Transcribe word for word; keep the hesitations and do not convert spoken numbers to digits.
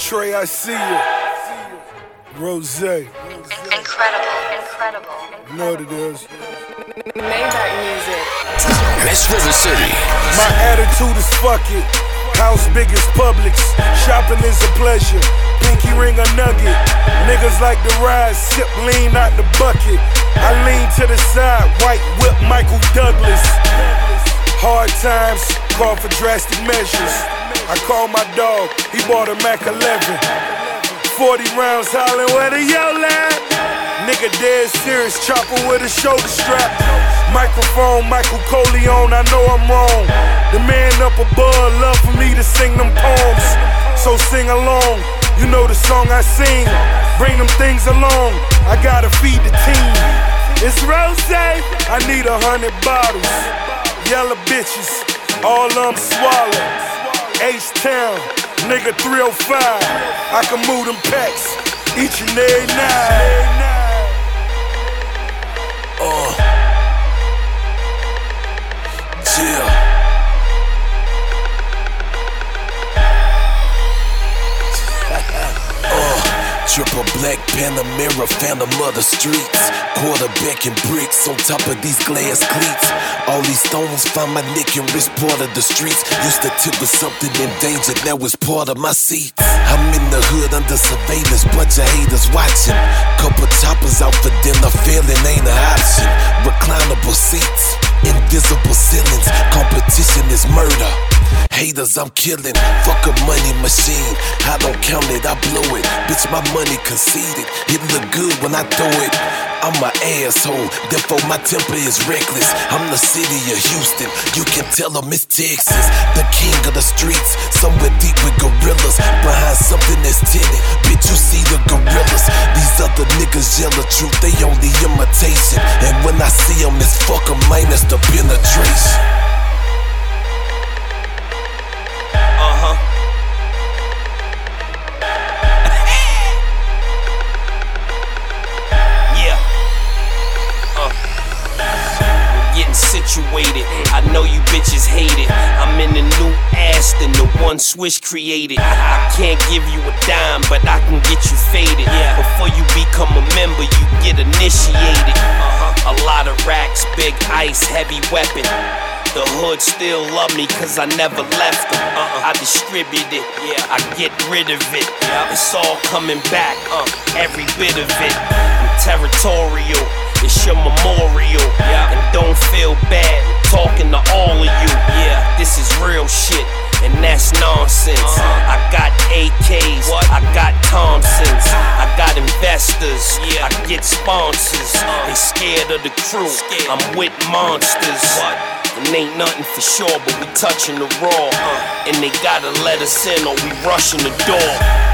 Trey, I see you. Rose. Incredible, incredible. You know what it is. Maybach music. West River City. My attitude is fuck it. House big as Publix. Shopping is a pleasure. Pinky ring a nugget. Niggas like to ride, sip lean out the bucket. I lean to the side, white whip Michael Douglas. Hard times call for drastic measures. I call my dog, he bought a Mac eleven. forty rounds hollering where the yell at. Nigga dead serious, chopper with a shoulder strap. Microphone, Michael Corleone, I know I'm wrong. The man up above love for me to sing them poems. So sing along, you know the song I sing. Bring them things along, I gotta feed the team. It's Rose, I need a hundred bottles. Yellow bitches, all of them swallow. H-Town, nigga three oh five. I can move them packs each and every night. Uh, yeah. uh, Triple black Panamera, phantom of the streets. Quarterback and bricks on top of these glass cleats. All these stones find my neck and wrist part of the streets. Used to tip with something endangered, now it's part of my seats. I'm in the hood under surveillance, bunch of haters watching. Couple choppers out for dinner, failing ain't an option. Reclinable seats, invisible ceilings. Competition is murder. Haters I'm killing, fuck a money machine. I don't count it, I blow it. Bitch, my money conceded. It look good when I throw it. I'm an asshole, therefore my temper is reckless. I'm the city of Houston, you can tell them it's Texas. The king of the streets, somewhere deep with gorillas. Behind something that's tinted, bitch you see the gorillas. These other niggas yell the truth, they only imitation. And when I see them it's fuck 'em minus the penetration. Uh-huh. Yeah. Uh. We're getting situated. I know you bitches hate it. I'm in the new Aston, the one Swish created. I can't give you a dime, but I can get you faded. Before you become a member, you get initiated. Uh-huh. A lot of racks, big ice, heavy weapon. The hood still love me cause I never left them. uh-uh. I distribute it, yeah. I get rid of it, yeah. It's all coming back, uh, every bit of it. I'm territorial, it's your memorial, yeah. And don't feel bad talking to all of you, yeah. This is real shit, and that's nonsense. uh-huh. I got A Ks, what? I got Thompsons, I got investors, yeah. I get sponsors, uh. They scared of the crew, scared. I'm with monsters. What? And ain't nothing for sure, but we touching the raw. uh, And they gotta let us in or we rushing the door.